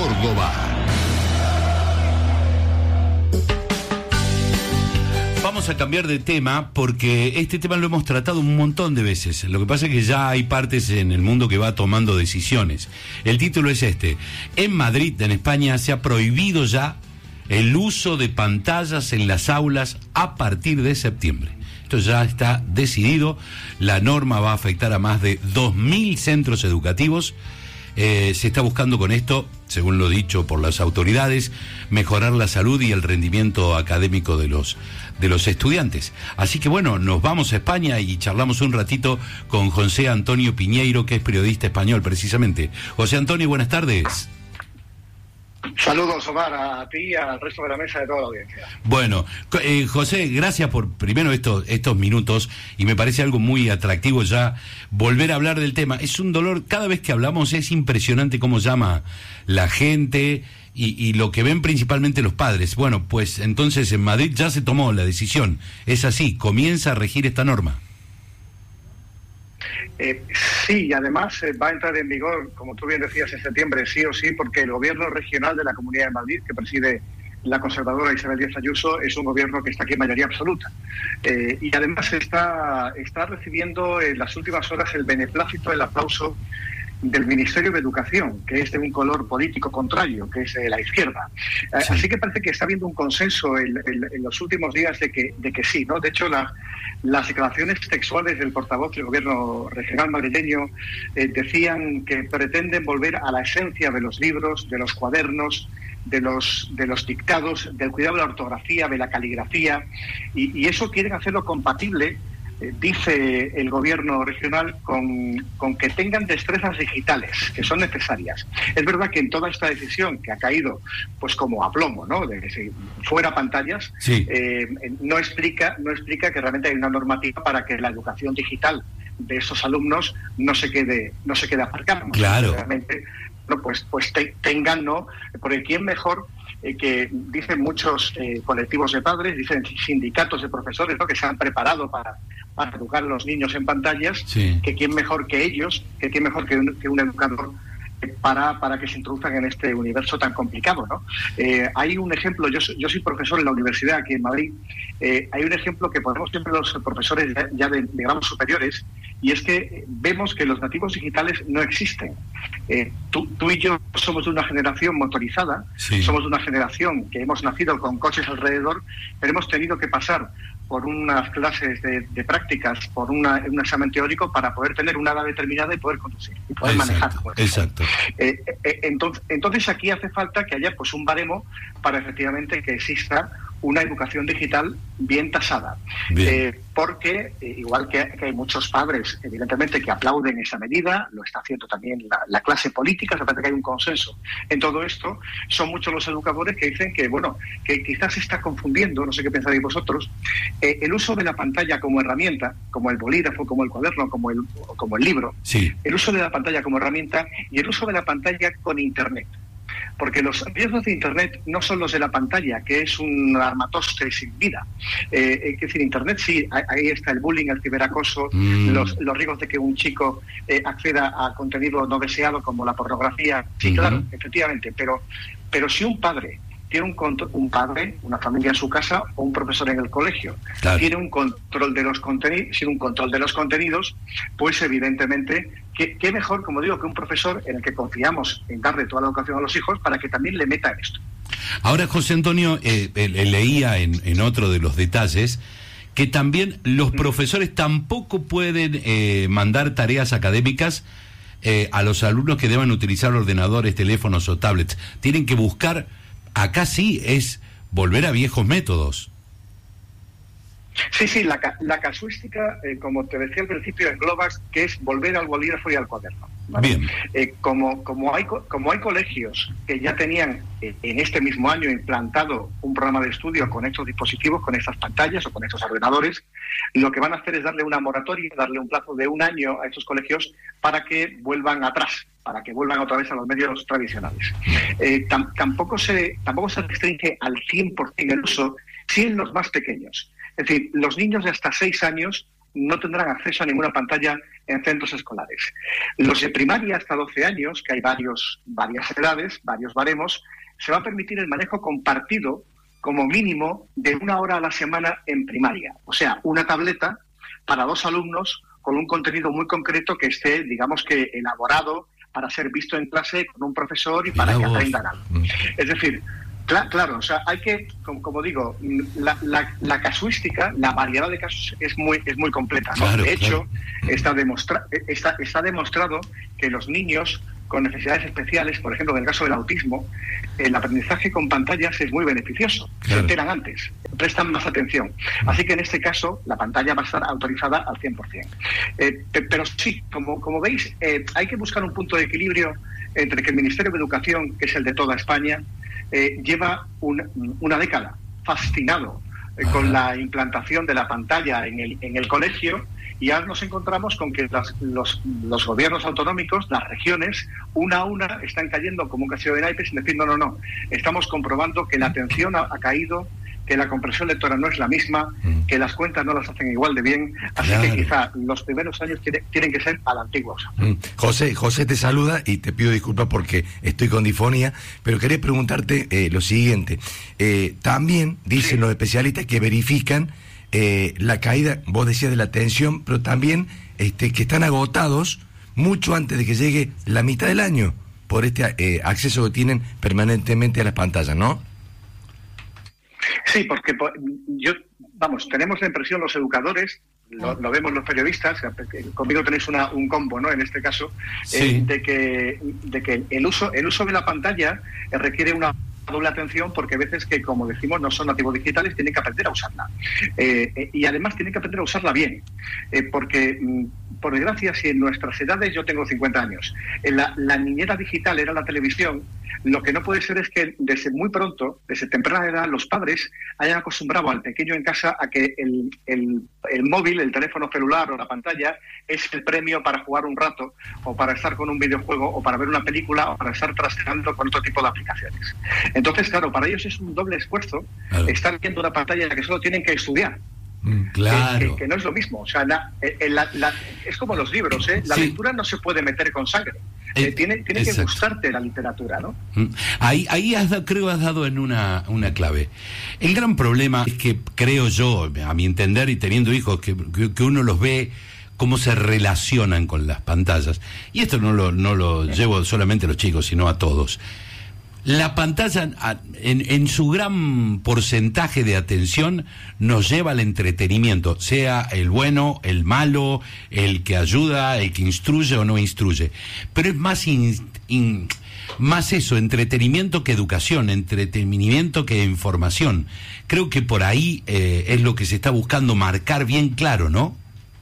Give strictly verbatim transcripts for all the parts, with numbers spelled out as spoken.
Córdoba. Vamos a cambiar de tema porque este tema lo hemos tratado un montón de veces. Lo que pasa es que ya hay partes en el mundo que va tomando decisiones. El título es este. En Madrid, en España, se ha prohibido ya el uso de pantallas en las aulas a partir de septiembre. Esto ya está decidido. La norma va a afectar a más de dos mil centros educativos. Eh, se está buscando con esto, según lo dicho por las autoridades, mejorar la salud y el rendimiento académico de los, de los estudiantes. Así que bueno, nos vamos a España y charlamos un ratito con José Antonio Piñeiro, que es periodista español precisamente. José Antonio, buenas tardes. Saludos, Omar, a ti y al resto de la mesa de toda la audiencia. Bueno, eh, José, gracias por primero estos, estos minutos, y me parece algo muy atractivo ya volver a hablar del tema. Es un dolor, cada vez que hablamos es impresionante cómo llama la gente y, y lo que ven principalmente los padres. Bueno, pues entonces en Madrid ya se tomó la decisión, es así, comienza a regir esta norma. Eh, sí, y además eh, va a entrar en vigor, como tú bien decías, en septiembre, sí o sí, porque el gobierno regional de la Comunidad de Madrid, que preside la conservadora Isabel Díaz Ayuso, es un gobierno que está aquí en mayoría absoluta. Eh, y además está, está recibiendo en las últimas horas el beneplácito, el aplauso del Ministerio de Educación, que es de un color político contrario, que es de la izquierda. Sí. Así que parece que está habiendo un consenso en, en, en los últimos días de que, de que sí, ¿no? De hecho, la, las declaraciones textuales del portavoz del gobierno regional madrileño eh, decían que pretenden volver a la esencia de los libros, de los cuadernos, de los de los dictados, del cuidado de la ortografía, de la caligrafía, y, y eso quieren hacerlo compatible, eh, dice el gobierno regional, con, con que tengan destrezas digitales, que son necesarias. Es verdad que en toda esta decisión, que ha caído pues como a plomo, ¿no?, de que si fuera pantallas, sí. eh, no explica no explica que realmente hay una normativa para que la educación digital de esos alumnos no se quede no se quede aparcada. Claro. Realmente, no, pues pues te, tengan, ¿no? Porque quién mejor eh, que dicen muchos eh, colectivos de padres, dicen sindicatos de profesores, ¿no?, que se han preparado para, para educar a los niños en pantallas, sí. que quién mejor que ellos, que quién mejor que un, que un educador para para que se introduzcan en este universo tan complicado, ¿no? Eh, hay un ejemplo, yo soy, yo soy profesor en la universidad aquí en Madrid, eh, hay un ejemplo que ponemos siempre los profesores ya, ya de, de grados superiores, y es que vemos que los nativos digitales no existen. Eh, tú, tú y yo somos de una generación motorizada, sí. somos de una generación que hemos nacido con coches alrededor, pero hemos tenido que pasar por unas clases de, de prácticas, por una, un examen teórico para poder tener una edad determinada y poder conducir y poder exacto, manejar. Pues, exacto. Eh, eh, entonces, entonces aquí hace falta que haya pues un baremo para efectivamente que exista una educación digital bien tasada. Bien. Eh, porque, eh, igual que, que hay muchos padres, evidentemente, que aplauden esa medida, lo está haciendo también la, la clase política, se parece que hay un consenso en todo esto, son muchos los educadores que dicen que, bueno, que quizás se está confundiendo, no sé qué pensáis vosotros, eh, el uso de la pantalla como herramienta, como el bolígrafo, como el cuaderno, como el, como el libro, sí. el uso de la pantalla como herramienta y el uso de la pantalla con Internet. Porque los riesgos de Internet no son los de la pantalla, que es un armatoste sin vida. Eh, es decir, Internet sí, ahí está el bullying, el ciberacoso, mm. los, los riesgos de que un chico eh, acceda a contenido no deseado como la pornografía. Sí, uh-huh. claro, efectivamente, pero, pero si un padre tiene un control, un padre, una familia en su casa o un profesor en el colegio, claro. tiene un control de los contenidos, sin un control de los contenidos, pues evidentemente, ¿qué, qué mejor, como digo, que un profesor en el que confiamos en darle toda la educación a los hijos para que también le meta esto? Ahora, José Antonio, eh, eh, leía en, en otro de los detalles que también los profesores tampoco pueden eh, mandar tareas académicas eh, a los alumnos que deban utilizar ordenadores, teléfonos o tablets. Tienen que buscar. Acá sí es volver a viejos métodos. Sí, sí, la, la casuística, eh, como te decía al principio, engloba que es volver al bolígrafo y al cuaderno, ¿vale? Bien. Eh, como, como, hay, como hay colegios que ya tenían eh, en este mismo año implantado un programa de estudio con estos dispositivos, con estas pantallas o con estos ordenadores, lo que van a hacer es darle una moratoria, darle un plazo de un año a estos colegios para que vuelvan atrás, para que vuelvan otra vez a los medios tradicionales. Eh, tam, tampoco se tampoco se restringe al cien por ciento el uso, sí en los más pequeños. Es decir, los niños de hasta seis años no tendrán acceso a ninguna pantalla en centros escolares. Los de primaria hasta doce años, que hay varios, varias edades, varios baremos, se va a permitir el manejo compartido como mínimo de una hora a la semana en primaria. O sea, una tableta para dos alumnos con un contenido muy concreto que esté, digamos que, elaborado para ser visto en clase con un profesor y para Mira que vos. aprendan algo. Es decir, cl- claro, o sea, hay que, como, como digo, la, la, la casuística, la variedad de casos es muy es muy completa, ¿no? Claro, de hecho, claro. está, demostra- está, está demostrado que los niños con necesidades especiales, por ejemplo, en el caso del autismo, el aprendizaje con pantallas es muy beneficioso. Claro. Se enteran antes, prestan más atención. Así que en este caso, la pantalla va a estar autorizada al cien por ciento. Eh, pero sí, como, como veis, eh, hay que buscar un punto de equilibrio entre que el Ministerio de Educación, que es el de toda España, eh, lleva un, una década fascinado eh, con la implantación de la pantalla en el, en el colegio. Y ahora nos encontramos con que las, los, los gobiernos autonómicos, las regiones, una a una están cayendo como un castillo de naipes y decir, no, no, no, estamos comprobando que la atención ha, ha caído, que la comprensión lectora no es la misma, que las cuentas no las hacen igual de bien, así claro. que quizá los primeros años tiene, tienen que ser a la antigua. José, José te saluda y te pido disculpas porque estoy con disfonía, pero quería preguntarte eh, lo siguiente. Eh, también dicen sí. los especialistas que verifican Eh, la caída, vos decías, de la atención, pero también este, que están agotados mucho antes de que llegue la mitad del año por este eh, acceso que tienen permanentemente a las pantallas, ¿no? Sí, porque yo, vamos, tenemos la impresión los educadores, lo, lo vemos los periodistas, conmigo tenéis una, un combo, ¿no? En este caso, sí. eh, de que de que el uso el uso de la pantalla eh, requiere una doble atención, porque a veces que, como decimos, no son nativos digitales, tienen que aprender a usarla. Eh, eh, y además tienen que aprender a usarla bien. Eh, porque, mm, por desgracia, si en nuestras edades, yo tengo cincuenta años, en la, la niñera digital era la televisión, lo que no puede ser es que desde muy pronto, desde temprana edad, los padres hayan acostumbrado al pequeño en casa a que el, el, el móvil, el teléfono celular o la pantalla es el premio para jugar un rato, o para estar con un videojuego, o para ver una película, o para estar trasteando con otro tipo de aplicaciones. Entonces, claro, para ellos es un doble esfuerzo claro. estar viendo una pantalla en la que solo tienen que estudiar. Claro. Que, que, que no es lo mismo. O sea, la, la, la, es como los libros, ¿eh? La sí. lectura no se puede meter con sangre. Eh, tiene tiene que gustarte la literatura, ¿no? Ahí, ahí has, creo has dado en una, una clave. El gran problema es que, creo yo, a mi entender, y teniendo hijos, que, que, que uno los ve cómo se relacionan con las pantallas. Y esto no lo, no lo llevo solamente a los chicos, sino a todos. La pantalla, en, en su gran porcentaje de atención, nos lleva al entretenimiento, sea el bueno, el malo, el que ayuda, el que instruye o no instruye. Pero es más, in, in, más eso, entretenimiento que educación, entretenimiento que información. Creo que por ahí eh, es lo que se está buscando marcar bien claro, ¿no?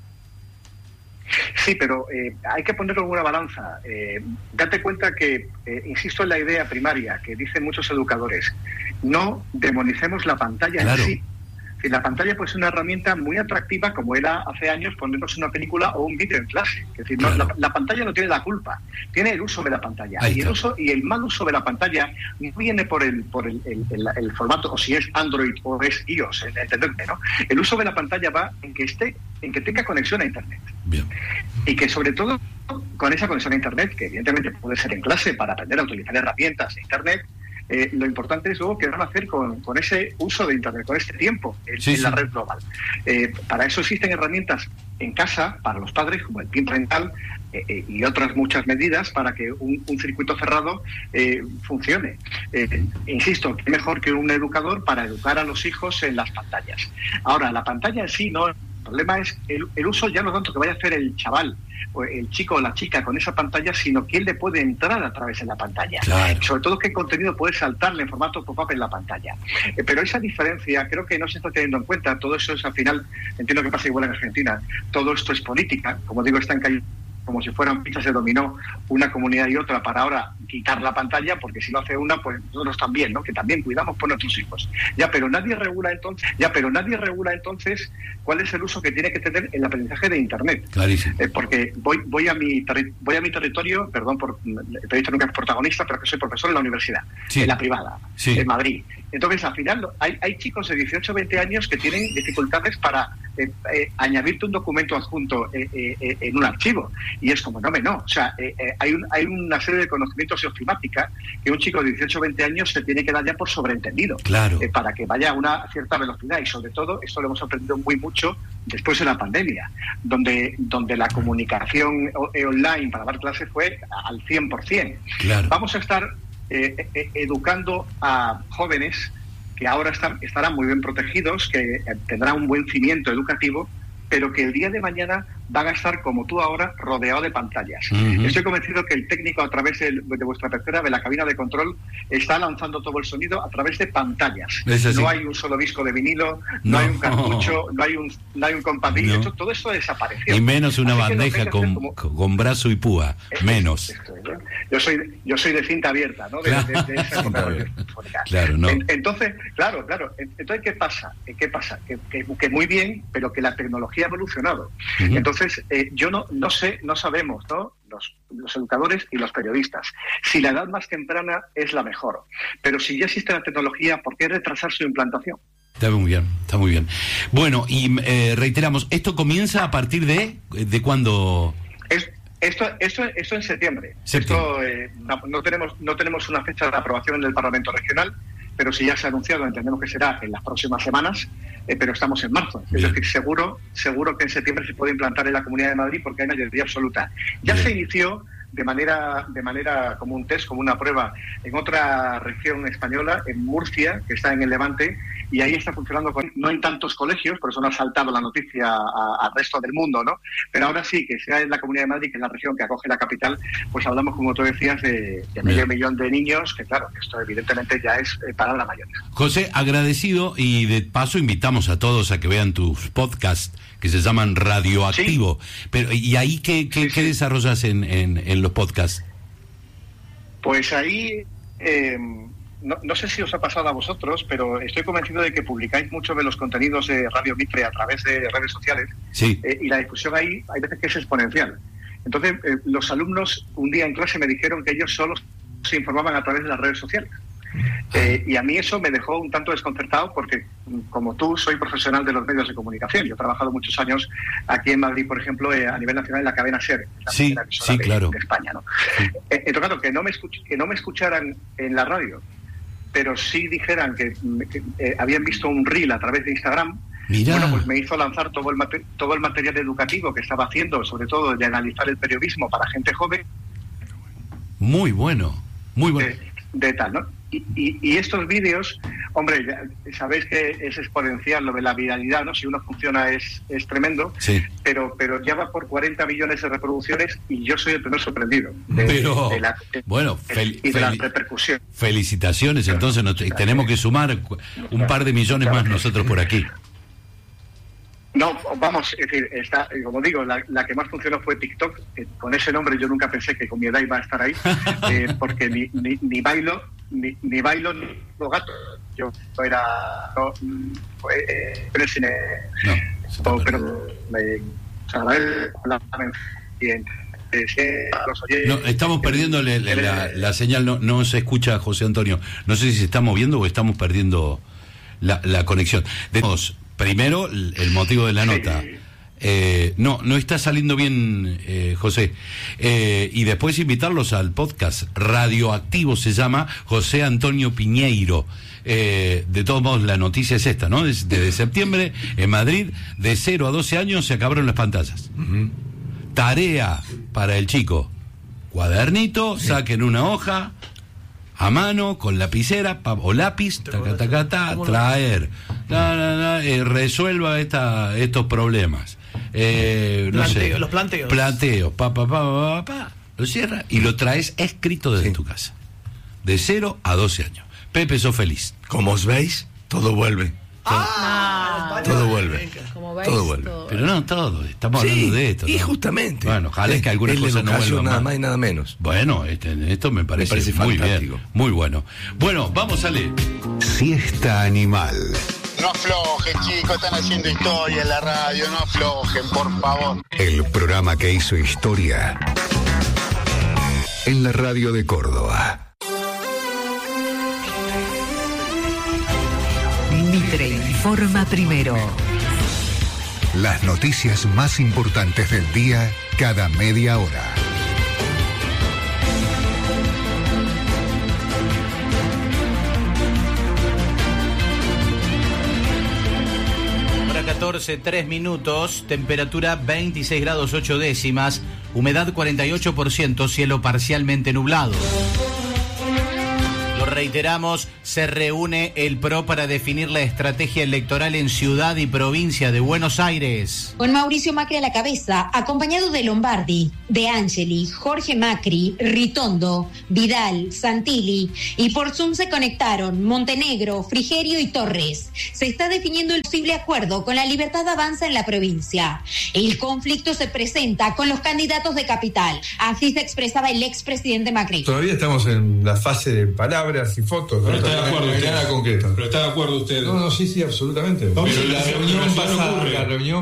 Sí, pero eh, hay que ponerlo en una balanza. Eh, date cuenta que, eh, insisto en la idea primaria que dicen muchos educadores, no demonicemos la pantalla claro. en sí. Si la pantalla puede ser una herramienta muy atractiva, como era hace años ponernos una película o un vídeo en clase. Es decir, claro. no, la, la pantalla no tiene la culpa, tiene el uso de la pantalla. Y el, uso, y el mal uso de la pantalla no viene por el por el, el, el, el formato, o si es Android o es iOS, entenderme, ¿no? El uso de la pantalla va en que esté, en que tenga conexión a Internet. Bien. Y que sobre todo con esa conexión a Internet, que evidentemente puede ser en clase para aprender a utilizar herramientas de Internet, Eh, lo importante es luego qué van a hacer con, con ese uso de Internet, con este tiempo en, sí, en la sí. red global. Eh, para eso existen herramientas en casa, para los padres, como el PIN parental eh, eh, y otras muchas medidas para que un, un circuito cerrado eh, funcione. Eh, insisto, qué mejor que un educador para educar a los hijos en las pantallas. Ahora, la pantalla en sí no... El problema es el, el uso, ya no tanto que vaya a hacer el chaval, o el chico o la chica con esa pantalla, sino quién le puede entrar a través de la pantalla. Claro. Sobre todo qué contenido puede saltarle en formato pop-up en la pantalla. Eh, pero esa diferencia creo que no se está teniendo en cuenta. Todo eso es, al final, entiendo que pasa igual en Argentina, todo esto es política. Como digo, están cayendo como si fueran fichas de dominó una comunidad y otra para ahora quitar la pantalla, porque si lo hace una, pues nosotros también, ¿no? Que también cuidamos por nuestros hijos. Ya, pero nadie regula entonces, ya, pero nadie regula entonces cuál es el uso que tiene que tener el aprendizaje de Internet. Clarísimo. Eh, porque voy voy a mi terri- voy a mi territorio, perdón por el periodista nunca es protagonista, pero que soy profesor en la universidad, sí. en la privada, sí. en Madrid. Entonces, al final, hay, hay chicos de dieciocho o veinte años que tienen dificultades para eh, eh, añadirte un documento adjunto eh, eh, en un archivo. Y es como, no, me no. O sea, eh, eh, hay, un, hay una serie de conocimientos de ofimática que un chico de dieciocho o veinte años se tiene que dar ya por sobreentendido. Claro. Eh, para que vaya a una cierta velocidad. Y sobre todo, esto lo hemos aprendido muy mucho después de la pandemia, donde, donde la comunicación online para dar clases fue al cien por ciento. Claro. Vamos a estar eh, eh, educando a jóvenes que ahora están, estarán muy bien protegidos, que eh, tendrán un buen cimiento educativo, pero que el día de mañana van a estar, como tú ahora, rodeado de pantallas. Uh-huh. Estoy convencido que el técnico, a través de, de vuestra pecera, de la cabina de control, está lanzando todo el sonido a través de pantallas. No hay un solo disco de vinilo, no, no hay un cartucho, no hay un, no hay un compactil, no. Todo esto desapareció. Y menos una Así bandeja con, como... con brazo y púa, es, menos. Es, es, es, yo soy yo soy de cinta abierta, ¿no? De, claro. de, de esa claro, no. Entonces, claro, claro. Entonces, ¿qué pasa? ¿Qué pasa? Que, que, que muy bien, pero que la tecnología ha evolucionado. Uh-huh. Entonces, eh, yo no, no sé, no sabemos, ¿no? Los, los educadores y los periodistas, si la edad más temprana es la mejor. Pero si ya existe la tecnología, ¿por qué retrasar su implantación? Está muy bien, está muy bien. Bueno, y eh, reiteramos, ¿esto comienza a partir de, de cuándo? Es, esto, esto, esto en septiembre. septiembre. Esto, eh, no, no, tenemos, no tenemos una fecha de aprobación en el Parlamento Regional, pero si ya se ha anunciado, entendemos que será en las próximas semanas, eh, pero estamos en marzo. Bien. Es decir, seguro, seguro que en septiembre se puede implantar en la Comunidad de Madrid porque hay mayoría absoluta. Ya Bien. se inició de manera de manera como un test, como una prueba, en otra región española, en Murcia, que está en el Levante, y ahí está funcionando con, no en tantos colegios, por eso no ha saltado la noticia al resto del mundo, ¿no? Pero ahora sí, que sea en la Comunidad de Madrid, que es la región que acoge la capital, pues hablamos, como tú decías, de, de medio millón de niños, que claro, esto evidentemente ya es eh, palabra mayor. José, agradecido, y de paso invitamos a todos a que vean tus podcasts, que se llaman Radioactivo. Sí. Pero, ¿y ahí qué, qué, sí, sí. qué desarrollas en, en, en los podcasts? Pues ahí, eh, no, no sé si os ha pasado a vosotros, pero estoy convencido de que publicáis mucho de los contenidos de Radio Mitre a través de redes sociales. Sí. Eh, y la difusión ahí hay veces que es exponencial. Entonces, eh, los alumnos un día en clase me dijeron que ellos solo se informaban a través de las redes sociales. Eh, y a mí eso me dejó un tanto desconcertado porque, como tú, soy profesional de los medios de comunicación. Yo he trabajado muchos años aquí en Madrid, por ejemplo, eh, a nivel nacional en la cadena SER, la sí, sí, de, claro. de España, ¿no? Sí. Eh, entonces, claro, que no, me escuch- que no me escucharan en la radio, pero sí dijeran que, que eh, habían visto un reel a través de Instagram. Mirá. Bueno, pues me hizo lanzar todo el, mater- todo el material educativo que estaba haciendo, sobre todo de analizar el periodismo para gente joven. Muy bueno, muy bueno. De, de tal, ¿no? Y, y, y estos vídeos, hombre, ya sabéis que es exponencial lo de la viralidad, ¿no? Si uno funciona es, es tremendo, sí. pero pero ya va por cuarenta millones de reproducciones y yo soy el primer sorprendido. De, pero, de la, de, bueno, fel, y de fel, la repercusión. Felicitaciones, entonces nos, tenemos que sumar un par de millones más nosotros por aquí. No, vamos, es decir, está, como digo, la, la que más funcionó fue TikTok. Eh, con ese nombre yo nunca pensé que con mi edad iba a estar ahí, eh, porque ni, ni, ni bailo, ni, ni bailo, ni los gatos. Yo era, no, eh, en el cine, no, o, pero me, o sea, la, bien, eh, los oyentes, no, estamos perdiendo la, la, la señal, no, no se escucha, José Antonio. No sé si se está moviendo o estamos perdiendo la, la conexión. De todos. Primero, el motivo de la nota. Sí. Eh, no, no está saliendo bien, eh, José. Eh, y después invitarlos al podcast. Radioactivo se llama, José Antonio Piñeiro. Eh, de todos modos, la noticia es esta, ¿no? Desde, desde septiembre, en Madrid, de cero a doce años se acabaron las pantallas. Uh-huh. Tarea para el chico. Cuadernito, sí. Saquen una hoja a mano, con lapicera pa, o lápiz, taca, taca, ta, traer, na, na, na, eh, resuelva esta, estos problemas. Eh, no Planteo, sé, los planteos. Planteos, pa, pa, pa, pa, pa, lo cierra y lo traes escrito desde sí. tu casa. De cero a doce años. Pepe, sos feliz. Como os veis, todo vuelve. Ah, todo, todo vuelve. Como veis, todo vuelve. todo. Pero no todo, estamos sí, hablando de esto, ¿no? Y justamente. Bueno, ojalá es que algunas cosas no vuelvan nada más. más y nada menos. Bueno, este, esto me parece, me parece muy fantástico. bien, muy bueno. Bueno, vamos a leer. Siesta Animal. No aflojen, chicos, están haciendo historia en la radio, no aflojen, por favor. El programa que hizo historia en la radio de Córdoba. Mitre informa primero. Las noticias más importantes del día cada media hora. catorce, tres minutos, temperatura veintiséis grados ocho décimas, humedad cuarenta y ocho por ciento, cielo parcialmente nublado. Lo reiteramos, se reúne el P R O para definir la estrategia electoral en ciudad y provincia de Buenos Aires. Con Mauricio Macri a la cabeza, acompañado de Lombardi, De Angeli, Jorge Macri, Ritondo, Vidal, Santilli, y por Zoom se conectaron Montenegro, Frigerio y Torres. Se está definiendo el posible acuerdo con La Libertad Avanza en la provincia. El conflicto se presenta con los candidatos de Capital. Así se expresaba el expresidente Macri. Todavía estamos en la fase de palabras y fotos, ¿no? Pero está de acuerdo usted. Nada concreto. Pero está de acuerdo usted. No, no, sí, sí, absolutamente. Pero Pero la la reunión reunión pasada, la reunión